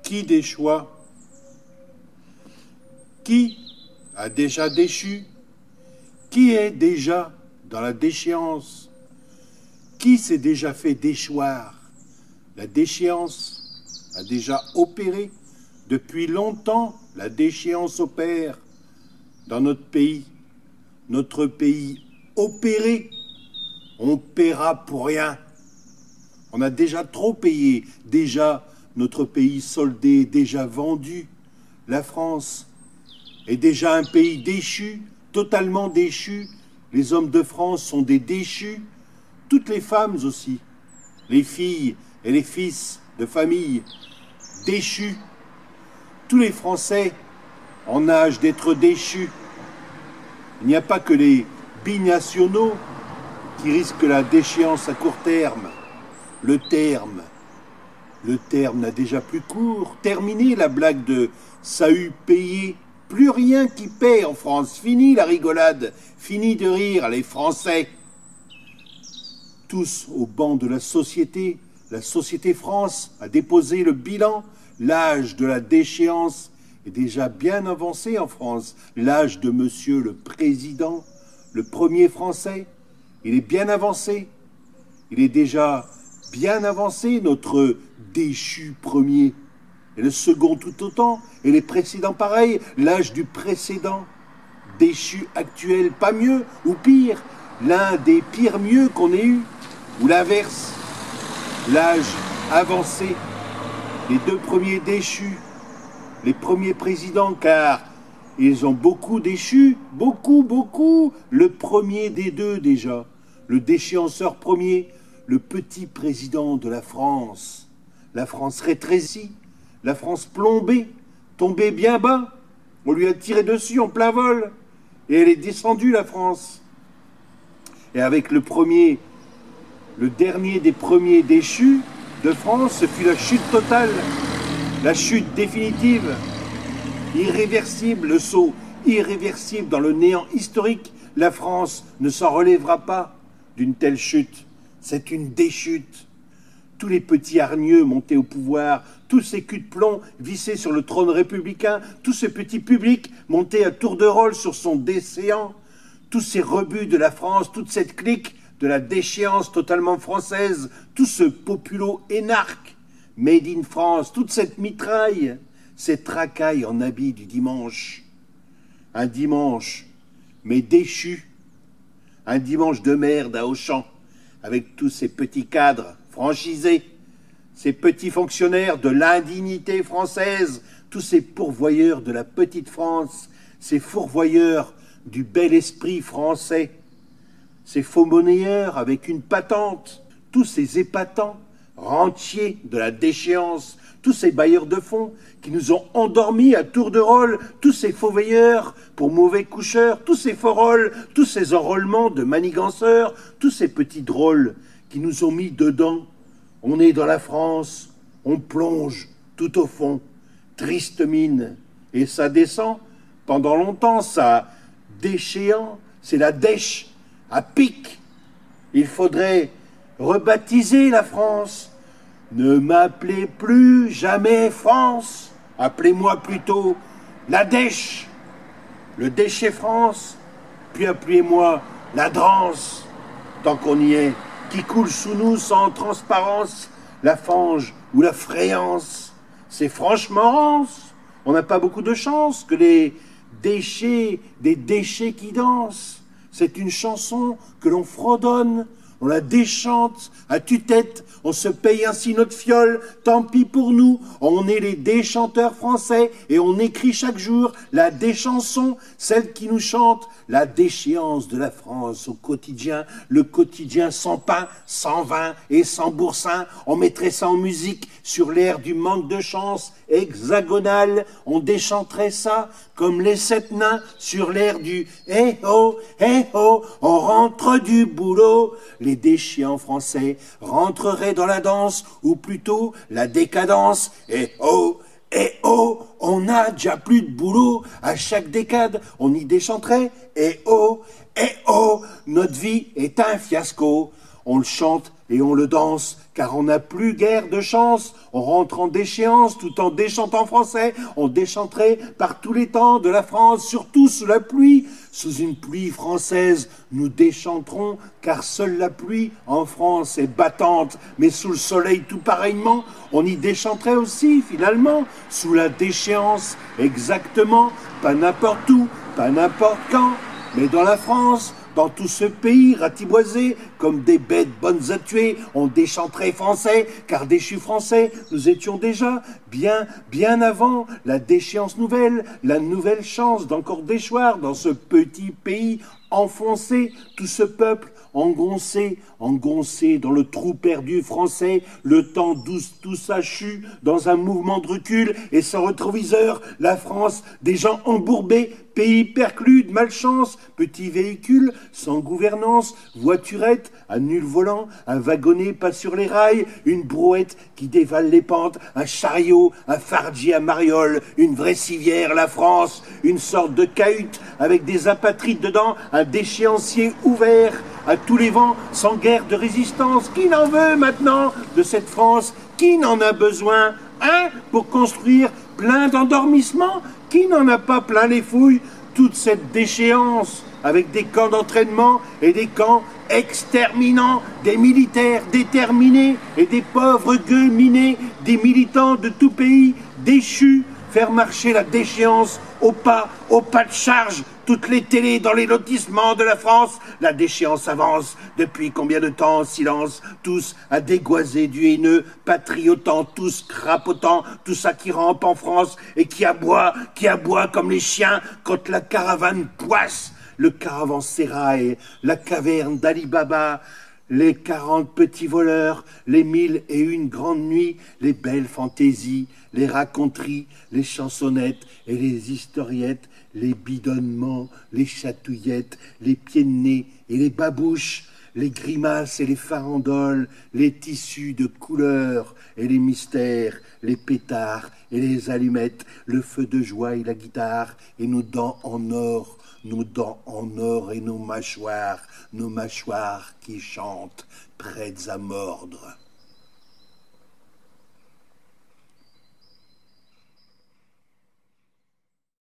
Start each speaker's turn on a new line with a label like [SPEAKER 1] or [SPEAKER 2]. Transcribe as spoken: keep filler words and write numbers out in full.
[SPEAKER 1] Qui déchoit? Qui a déjà déchu? Qui est déjà dans la déchéance? Qui s'est déjà fait déchoir? La déchéance a déjà opéré. Depuis longtemps, la déchéance opère dans notre pays. Notre pays opéré, on paiera pour rien. On a déjà trop payé, déjà notre pays soldé, déjà vendu. La France est déjà un pays déchu, totalement déchu. Les hommes de France sont des déchus, toutes les femmes aussi, les filles et les fils de famille, déchus. Tous les Français en âge d'être déchus. Il n'y a pas que les binationaux qui risquent la déchéance à court terme. Le terme, le terme n'a déjà plus cours. Terminé la blague de salut payé. Plus rien qui paie en France. Fini la rigolade. Fini de rire les Français. Tous au banc de la société. La société France a déposé le bilan. L'âge de la déchéance est déjà bien avancé en France. L'âge de monsieur le président, le premier français, il est bien avancé. Il est déjà bien avancé, notre déchu premier. Et le second tout autant, et les précédents pareil, l'âge du précédent. Déchu actuel, pas mieux ou pire, l'un des pires mieux qu'on ait eu, ou l'inverse, l'âge avancé. Les deux premiers déchus, les premiers présidents, car ils ont beaucoup déchu, beaucoup, beaucoup. Le premier des deux déjà, le déchéanceur premier, le petit président de la France. La France rétrécie, la France plombée, tombée bien bas. On lui a tiré dessus en plein vol, et elle est descendue, la France. Et avec le premier, le dernier des premiers déchus de France, ce fut la chute totale, la chute définitive, irréversible, le saut irréversible dans le néant historique. La France ne s'en relèvera pas d'une telle chute. C'est une déchute. Tous les petits hargneux montés au pouvoir, tous ces culs de plomb vissés sur le trône républicain, tout ce petit public monté à tour de rôle sur son décéant, tous ces rebuts de la France, toute cette clique de la déchéance totalement française, tout ce populo énarque, made in France, toute cette mitraille, cette racaille en habit du dimanche. Un dimanche, mais déchu, un dimanche de merde à Auchan, avec tous ces petits cadres franchisés, ces petits fonctionnaires de l'indignité française, tous ces pourvoyeurs de la petite France, ces fourvoyeurs du bel esprit français, ces faux monnayeurs avec une patente, tous ces épatants, rentiers de la déchéance, tous ces bailleurs de fonds qui nous ont endormis à tour de rôle, tous ces faux veilleurs pour mauvais coucheurs, tous ces faux rôles, tous ces enrôlements de maniganceurs, tous ces petits drôles qui nous ont mis dedans. On est dans la France, on plonge tout au fond, triste mine, et ça descend pendant longtemps, ça déchéant, c'est la dèche à pic. Il faudrait rebaptiser la France. Ne m'appelez plus jamais France, appelez-moi plutôt la dèche, le déchet France, puis appelez-moi la drance, tant qu'on y est, qui coule sous nous sans transparence, la fange ou la fréance. C'est franchement rance, on n'a pas beaucoup de chance que les déchets, des déchets qui dansent. C'est une chanson que l'on fredonne, on la déchante à tue-tête, on se paye ainsi notre fiole, tant pis pour nous, on est les déchanteurs français et on écrit chaque jour la déchanson, celle qui nous chante la déchéance de la France au quotidien, le quotidien sans pain, sans vin et sans boursin. On mettrait ça en musique sur l'air du manque de chance hexagonal, on déchanterait ça comme les sept nains sur l'air du « Eh oh, eh oh, on rentre du boulot ». Les déchéants français rentreraient dans la danse, ou plutôt la décadence. « Eh oh, eh oh, on n'a déjà plus de boulot, à chaque décade on y déchanterait. Eh oh, eh oh, notre vie est un fiasco ». On le chante et on le danse, car on n'a plus guère de chance. On rentre en déchéance tout en déchantant français. On déchanterait par tous les temps de la France, surtout sous la pluie. Sous une pluie française, nous déchanterons, car seule la pluie en France est battante. Mais sous le soleil tout pareillement, on y déchanterait aussi, finalement, sous la déchéance, exactement, pas n'importe où, pas n'importe quand, mais dans la France, dans tout ce pays ratiboisé, comme des bêtes bonnes à tuer, on déchanterait français, car déchus français, nous étions déjà, bien, bien avant la déchéance nouvelle, la nouvelle chance d'encore déchoir dans ce petit pays enfoncé, tout ce peuple engoncé, engoncé dans le trou perdu français, le temps douce tout sachu dans un mouvement de recul, et sans rétroviseur, la France, des gens embourbés, pays perclus de malchance, petits véhicules sans gouvernance, voiturette à nul volant, un wagonnet pas sur les rails, une brouette qui dévale les pentes, un chariot, un fardier à mariole, une vraie civière, la France, une sorte de cahute avec des apatrides dedans, un déchéancier ouvert à tous les vents, sans guère de résistance. Qui n'en veut maintenant de cette France? Qui n'en a besoin? Hein? Pour construire plein d'endormissements? Qui n'en a pas plein les fouilles? Toute cette déchéance, avec des camps d'entraînement et des camps exterminants, des militaires déterminés et des pauvres gueux minés, des militants de tout pays déchus, faire marcher la déchéance au pas, au pas de charge, toutes les télés dans les lotissements de la France. La déchéance avance depuis combien de temps en silence, tous à dégoiser du haineux, patriotant, tous crapotant, tout ça qui rampe en France et qui aboie, qui aboie comme les chiens quand la caravane poisse. Le caravansérail, la caverne d'Ali Baba, les quarante petits voleurs, les mille et une grandes nuits, les belles fantaisies, les raconteries, les chansonnettes et les historiettes, les bidonnements, les chatouillettes, les pieds de nez et les babouches, les grimaces et les farandoles, les tissus de couleurs et les mystères, les pétards et les allumettes, le feu de joie et la guitare, et nos dents en or, nos dents en or et nos mâchoires, nos mâchoires qui chantent, prêtes à mordre.